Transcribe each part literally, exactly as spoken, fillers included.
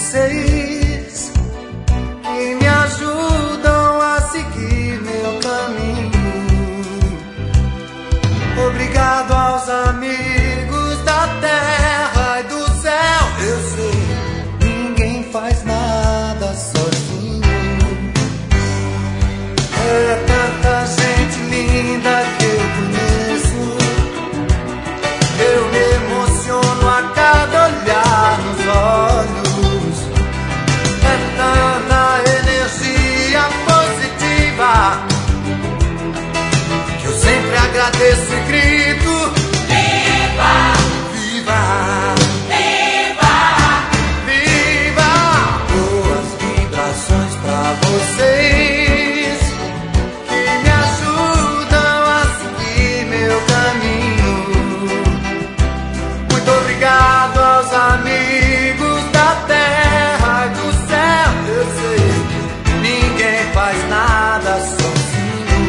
vocês que me ajudam a seguir meu caminho. Obrigado aos amigos da terra e do céu. Eu sei, ninguém faz nada sozinho. É tanta gente linda que eu conheço. Eu me emociono a cada olhar nos olhos. É tanta energia positiva que eu sempre agradeço e grito: viva! Viva! Viva! Viva! Boas vibrações pra vocês que me ajudam a seguir meu caminho. Muito obrigado aos amigos da terra e do céu. Eu sei, ninguém faz nada sozinho.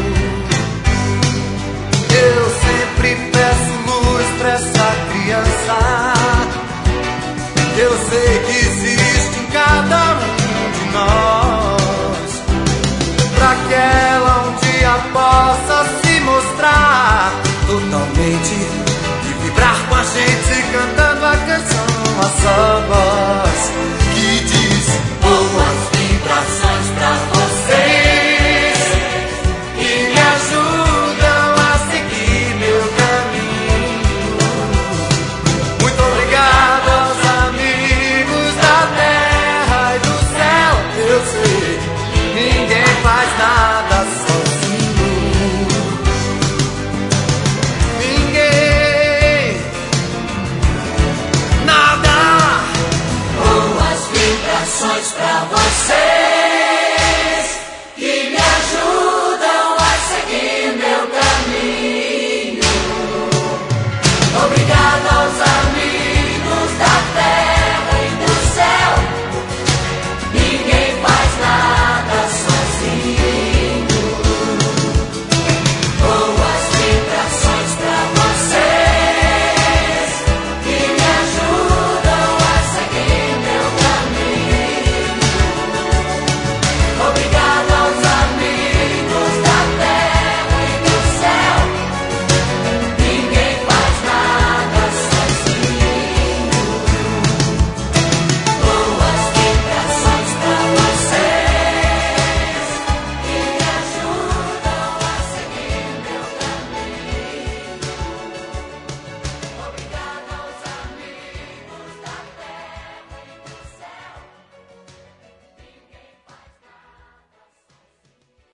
Eu sempre peço luz pra essa criança. Eu sei que existe em cada um de nós, pra que ela um dia possa se mostrar totalmente e vibrar com a gente cantando a canção, a sua voz que diz: boas vibrações pra vocês que me ajudam a seguir meu caminho. Muito obrigado aos amigos da terra e do céu. Eu sei, ninguém faz nada sozinho. Ninguém, nada. Boas vibrações pra você.